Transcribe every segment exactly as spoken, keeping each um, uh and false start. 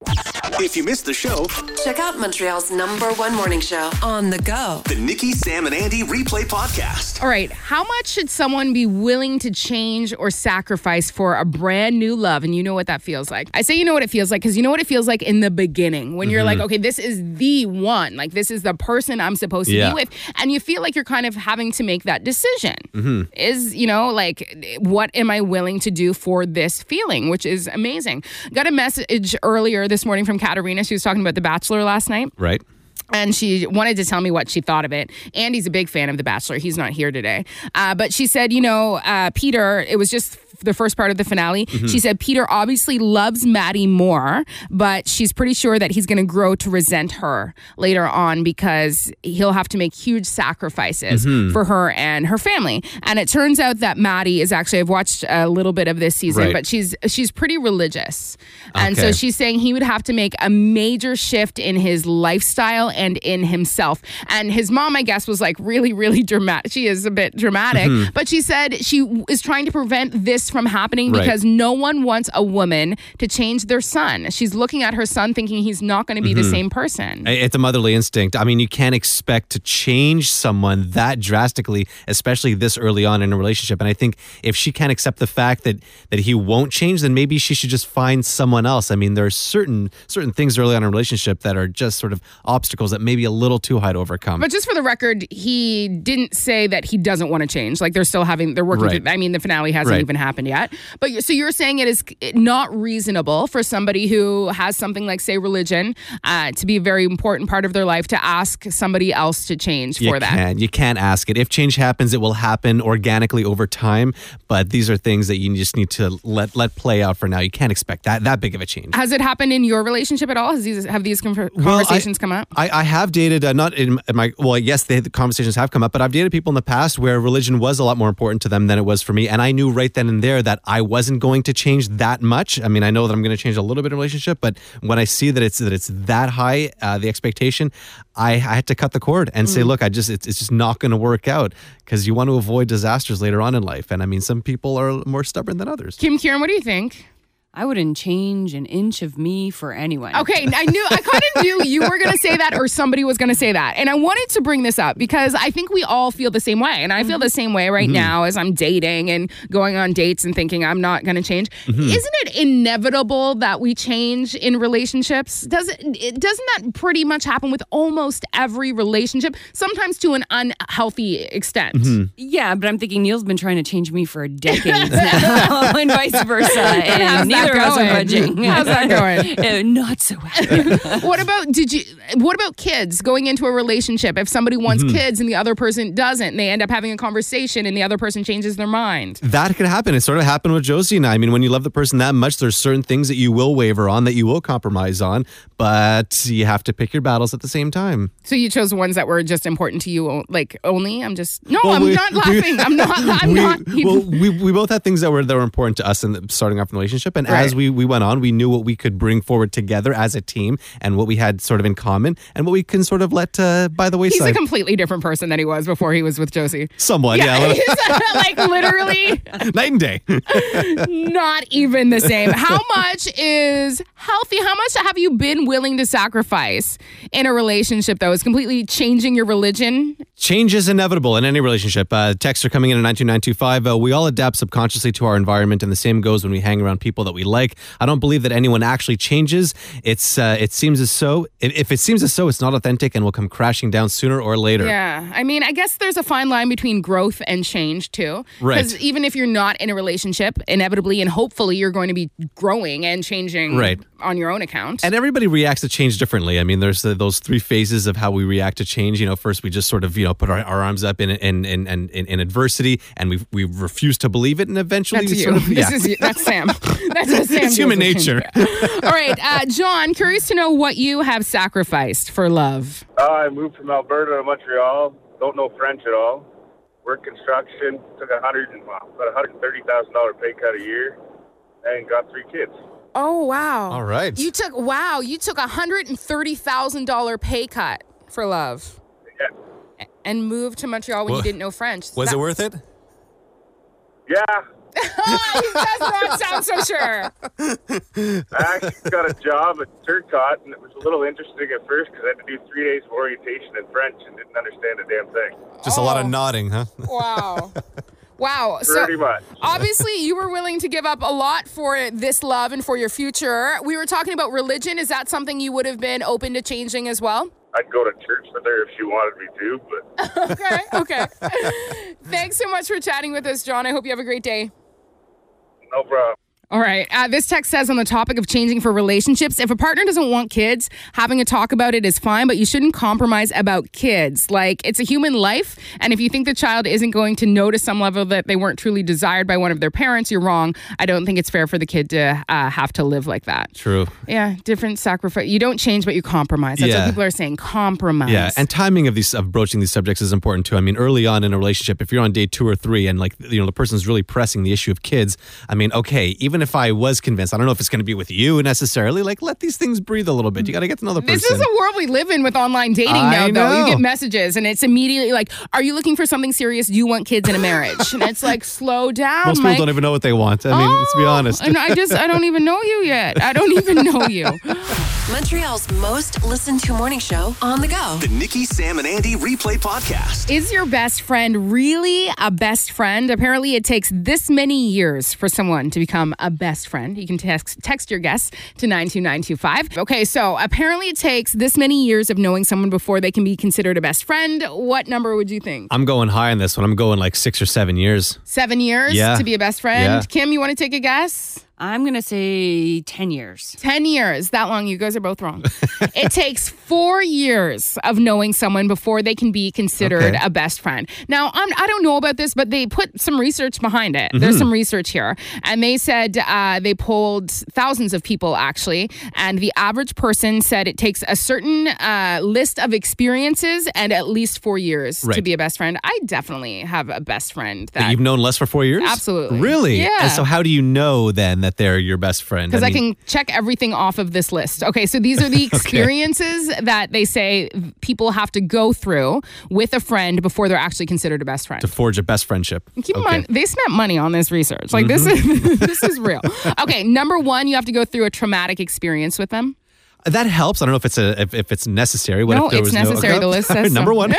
If you missed the show, check out Montreal's number one morning show on the go. The Nikki, Sam, and Andy Replay Podcast. All right. How much should someone be willing to change or sacrifice for a brand new love? And you know what that feels like. I say you know what it feels like because you know what it feels like in the beginning when mm-hmm. you're like, okay, this is the one. Like, this is the person I'm supposed to yeah. be with. And you feel like you're kind of having to make that decision. Mm-hmm. Is, you know, like, what am I willing to do for this feeling, which is amazing. Got a message earlier this morning from Katarina. She was talking about The Bachelor last night. Right. And she wanted to tell me what she thought of it. Andy's a big fan of The Bachelor. He's not here today. Uh, but she said, you know, uh, Peter, it was just the first part of the finale. Mm-hmm. She said, Peter obviously loves Maddie more, but she's pretty sure that he's going to grow to resent her later on because he'll have to make huge sacrifices mm-hmm. for her and her family. And it turns out that Maddie is actually, I've watched a little bit of this season, right. but she's she's pretty religious. Okay. And so she's saying he would have to make a major shift in his lifestyle and in himself. And his mom, I guess, was like really, really dramatic. She is a bit dramatic, mm-hmm. but she said she is trying to prevent this from happening because right. no one wants a woman to change their son. She's looking at her son thinking he's not going to be mm-hmm. the same person. It's a motherly instinct. I mean, you can't expect to change someone that drastically, especially this early on in a relationship. And I think if she can't accept the fact that that he won't change, then maybe she should just find someone else. I mean, there are certain certain things early on in a relationship that are just sort of obstacles that may be a little too high to overcome. But just for the record, he didn't say that he doesn't want to change. Like, they're still having, they're working right. through, I mean, the finale hasn't right. even happened yet. But so you're saying it is not reasonable for somebody who has something like, say, religion, uh, to be a very important part of their life to ask somebody else to change for you that. Can. You can't ask it. If change happens, it will happen organically over time. But these are things that you just need to let let play out for now. You can't expect that that big of a change. Has it happened in your relationship at all? Has these have these conversations well, I, come up? I, I have dated, uh, not in my, well, yes, they, the conversations have come up, but I've dated people in the past where religion was a lot more important to them than it was for me. And I knew right then and there that I wasn't going to change that much. I mean, I know that I'm going to change a little bit in a relationship, but when I see that it's that it's that high, uh, the expectation, I, I had to cut the cord and mm. say, look, I just it's, it's just not going to work out because you want to avoid disasters later on in life. And I mean, some people are more stubborn than others. Kim Kieran, what do you think? I wouldn't change an inch of me for anyone. Okay, I knew, I kind of knew you were going to say that or somebody was going to say that. And I wanted to bring this up because I think we all feel the same way. And I feel the same way right mm-hmm. now as I'm dating and going on dates and thinking I'm not going to change. Mm-hmm. Isn't it inevitable that we change in relationships? Doesn't it, doesn't that pretty much happen with almost every relationship? Sometimes to an unhealthy extent. Mm-hmm. Yeah, but I'm thinking Neil's been trying to change me for decades now and vice versa. And neither of us are budging. How's that going? uh, not so well. What about did you? What about kids going into a relationship? If somebody wants mm-hmm. kids and the other person doesn't, and they end up having a conversation and the other person changes their mind. That could happen. It sort of happened with Josie and I. I mean, when you love the person that much, there's certain things that you will waver on, that you will compromise on, but you have to pick your battles at the same time. So you chose ones that were just important to you, like only. I'm just no. Well, I'm we, not laughing. We, I'm not. I'm we, not. Well, we we both had things that were that were important to us in the, starting off in the relationship, and right. as we we went on, we knew what we could bring forward together as a team, and what we had sort of in common, and what we can sort of let uh, by the wayside. He's a completely different person than he was before he was with Josie. Somewhat, yeah. yeah. He's, like literally night and day. Not even the same. How much is healthy? How much have you been willing to sacrifice in a relationship that was completely changing your religion? Change is inevitable in any relationship. Uh, texts are coming in at nine two nine two five. Uh, we all adapt subconsciously to our environment, and the same goes when we hang around people that we like. I don't believe that anyone actually changes. It's uh, it seems as so. If, if it seems as so, it's not authentic and will come crashing down sooner or later. Yeah, I mean, I guess there's a fine line between growth and change too. Right. Because even if you're not in a relationship, inevitably and hopefully you're going to be growing and changing. Right. On your own account. And everybody reacts to change differently. I mean, there's the, those three phases of how we react to change. You know, first we just sort of, you know, put our, our arms up in in, in, in in adversity, and we we refuse to believe it, and eventually that's we you. sort of This yeah. is you. That's Sam. That's what Sam. It's human nature. All right, uh, John, curious to know what you have sacrificed for love. Uh, I moved from Alberta to Montreal. Don't know French at all. Work construction. Took a hundred well, about a hundred and thirty thousand dollar pay cut a year, and got three kids. Oh, wow. All right. You took, wow, you took a one hundred thirty thousand dollars pay cut for love. Yeah. And moved to Montreal when well, you didn't know French. Was that- it worth it? Yeah. Oh, he does not sound so sure. I actually got a job at Turcotte, and it was a little interesting at first because I had to do three days of orientation in French and didn't understand a damn thing. Just a lot Oh. of nodding, huh? Wow. Wow. Pretty So much. obviously you were willing to give up a lot for this love and for your future. We were talking about religion. Is that something you would have been open to changing as well? I'd go to church with her if she wanted me to, but Okay. Okay. Thanks so much for chatting with us, John. I hope you have a great day. no problem. All right. Uh, this text says on the topic of changing for relationships, if a partner doesn't want kids, having a talk about it is fine, but you shouldn't compromise about kids. Like, it's a human life, and if you think the child isn't going to know to some level that they weren't truly desired by one of their parents, you're wrong. I don't think it's fair for the kid to uh, have to live like that. True. Yeah, different sacrifice. You don't change, but you compromise. That's Yeah. what people are saying. Compromise. Yeah, and timing of these of broaching these subjects is important too. I mean, early on in a relationship, if you're on day two or three, and like you know the person's really pressing the issue of kids, I mean, okay, even if I was convinced, I don't know if it's going to be with you necessarily. Like, let these things breathe a little bit. You got to get to know the person. This is a world we live in with online dating I now, though. You know. get messages and it's immediately like, are you looking for something serious? Do you want kids in a marriage? And it's like, slow down, Most people Mike. don't even know what they want. I mean, let's be Oh, honest. And I just, I don't even know you yet. I don't even know you. Montreal's most listened to morning show on the go. The Nikki, Sam, and Andy Replay Podcast. Is your best friend really a best friend? Apparently, it takes this many years for someone to become a best friend. You can text text your guess to nine two nine two five. Okay, so apparently it takes this many years of knowing someone before they can be considered a best friend. What number would you think? I'm going high on this one. I'm going like six or seven years. Seven years Yeah. to be a best friend? Yeah. Kim, you want to take a guess? I'm going to say ten years. ten years. That long. You guys are both wrong. It takes four years of knowing someone before they can be considered Okay. a best friend. Now, I'm, I don't know about this, but they put some research behind it. Mm-hmm. There's some research here. And they said uh, they polled thousands of people, actually. And the average person said it takes a certain uh, list of experiences and at least four years to Right. be a best friend. I definitely have a best friend That that... you've known less for four years? Absolutely. Really? Yeah. And so how do you know then that they're your best friend? Because I, mean, can check everything off of this list. Okay, so these are the experiences that they say people have to go through with a friend before they're actually considered a best friend. to forge a best friendship. Keep in Okay. mind, they spent money on this research. Like this is this is real. Okay, number one, you have to go through a traumatic experience with them. That helps. I don't know if it's a if, if it's necessary. What No, if there it's was necessary. No, The list says number so. one.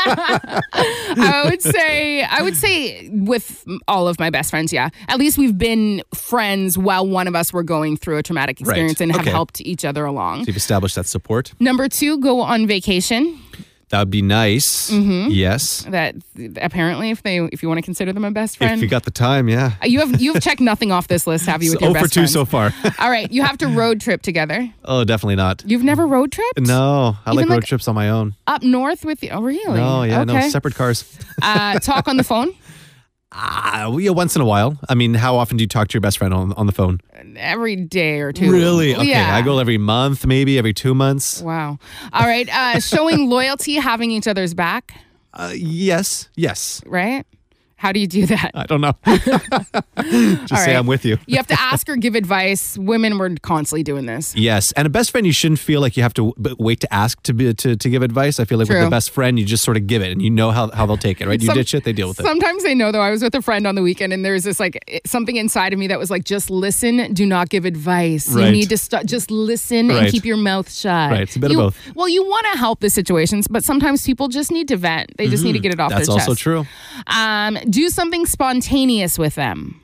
I would say, I would say with all of my best friends, yeah. At least we've been friends while one of us were going through a traumatic experience and have Okay. helped each other along. You've established that support. Number two, go on vacation. That would be nice. Mm-hmm. Yes. That apparently, if they, if you want to consider them a best friend, If you got the time, yeah. you have you've checked nothing off this list, have you? With your oh for best two friends? so far. All right, you have to road trip together. Oh, definitely not. You've never road tripped? No, I Even like road like- trips on my own. Up north with you? Oh, really? No, yeah, okay. no, separate cars. Uh, talk on the phone Ah, well, yeah, once in a while. I mean, how often do you talk to your best friend on, on the phone? every day or two. Really? Okay, Yeah. I go every month, maybe every two months. Wow. All right. Uh, showing loyalty, having each other's back, Uh, yes, yes. right? How do you do that? I don't know. Just All say right. I'm with you. You have to ask or give advice. Women were constantly doing this. Yes, and a best friend, you shouldn't feel like you have to w- wait to ask to be to, to give advice. I feel like True. with the best friend, you just sort of give it, and you know how, how they'll take it, right? You Some- ditch it, they deal with it. Sometimes they know, though. I was with a friend on the weekend, and there's this like it- something inside of me that was like, just listen, do not give advice. You Right. need to st- just listen and Right. keep your mouth shut. Right, it's a bit of You- both. Well, you want to help the situations, but sometimes people just need to vent. They just need to get it off That's their chest. also true. Um, do something spontaneous with them.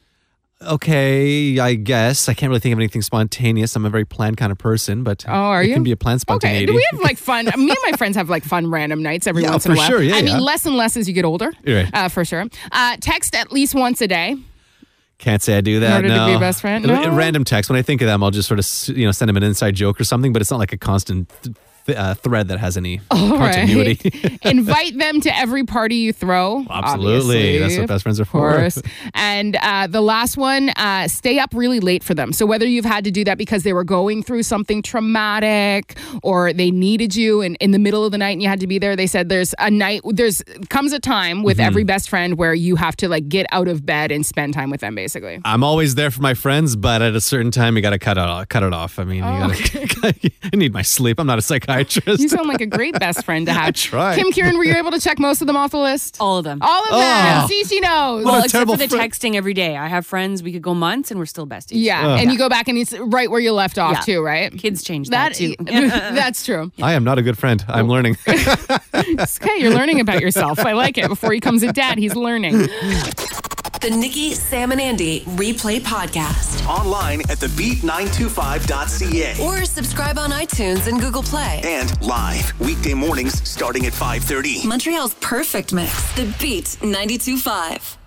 Okay, I guess. I can't really think of anything spontaneous. I'm a very planned kind of person, but Oh, are it you? can be a planned Okay. spontaneity. Do we have like fun? Me and my friends have like fun random nights every Yeah, once in a for while. sure. Yeah, I mean, yeah. less and less as you get older. You're right. Uh, for sure. Uh, text at least once a day. Can't say I do that. order to no. be a best friend? A- No? a Random text. When I think of them, I'll just sort of s- you know send them an inside joke or something, but it's not like a constant th- th- uh, thread that has any All continuity. right. Invite them to every party you throw. Absolutely. Obviously, That's what best friends are of for. course. And uh, the last one, uh, stay up really late for them. So whether you've had to do that because they were going through something traumatic or they needed you and in the middle of the night and you had to be there, they said there's a night, there's comes a time with Mm-hmm. every best friend where you have to like get out of bed and spend time with them, basically. I'm always there for my friends, but at a certain time, you got to cut it off, cut it off. I mean, Oh, you gotta, I need my sleep. I'm not a psychiatrist. psychiatrist. You sound like a great best friend to have. I tried. Kim Kieran, were you able to check most of them off the list? All of them. All of them. Oh. See, she knows. Well, a except terrible for the fr- texting every day. I have friends, we could go months and we're still besties. yeah, Ugh. and you go back and it's right where you left off Yeah. too, right? Kids change that, That too. that's true. I am not a good friend. I'm learning. It's okay, you're learning about yourself. I like it. Before he comes a dad, he's learning. The Nikki, Sam, and Andy Replay Podcast. Online at the beat nine two five dot c a. Or subscribe on iTunes and Google Play. And live weekday mornings starting at five thirty. Montreal's perfect mix. The Beat ninety-two point five.